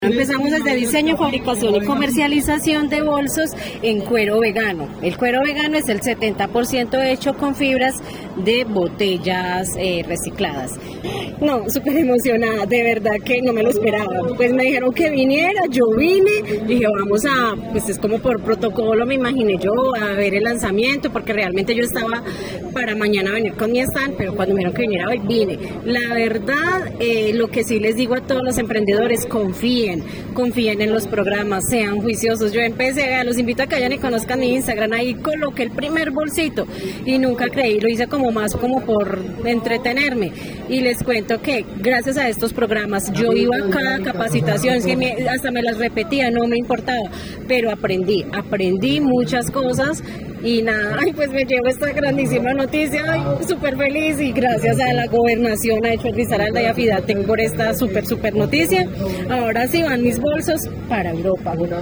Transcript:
Empezamos desde diseño, fabricación y comercialización de bolsos en cuero vegano. El cuero vegano es el 70% hecho con fibras de botellas recicladas. No, súper emocionada, de verdad que no me lo esperaba. Pues me dijeron que viniera, yo vine, dije vamos a, pues es como por protocolo me imaginé yo, a ver el lanzamiento, porque realmente yo estaba para mañana venir con mi stand, pero cuando me dijeron que viniera hoy, vine. La verdad, lo que sí les digo a todos los emprendedores, confíen en los programas, sean juiciosos. Yo empecé, los invito a que vayan y conozcan mi Instagram, ahí coloqué el primer bolsito y nunca creí, lo hice como más como por entretenerme, y les cuento que gracias a estos programas yo iba a cada capacitación, hasta me las repetía, no me importaba, pero aprendí muchas cosas. Y nada, pues me llevo esta grandísima noticia, súper feliz, y gracias a la gobernación, a Hecho Risaralda y a Fidaten por esta súper noticia. Ahora sí van mis bolsos para Europa.